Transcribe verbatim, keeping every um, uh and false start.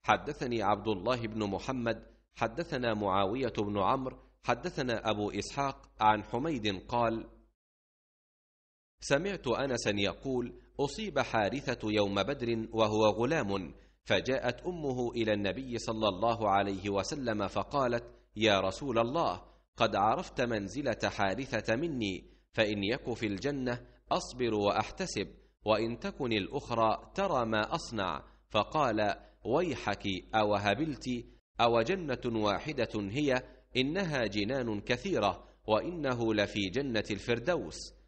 حدثني عبد الله بن محمد حدثنا معاوية بن عمرو حدثنا أبو إسحاق عن حميد قال: سمعت أنسا يقول: أصيب حارثة يوم بدر وهو غلام، فجاءت أمه إلى النبي صلى الله عليه وسلم فقالت: يا رسول الله، قد عرفت منزلة حارثة مني، فإن يك في الجنة أصبر وأحتسب، وإن تكن الأخرى ترى ما أصنع. فقال: ويحك، أو هبلت، أو جنة واحدة هي؟ إنها جنان كثيرة، وإنه لفي جنة الفردوس.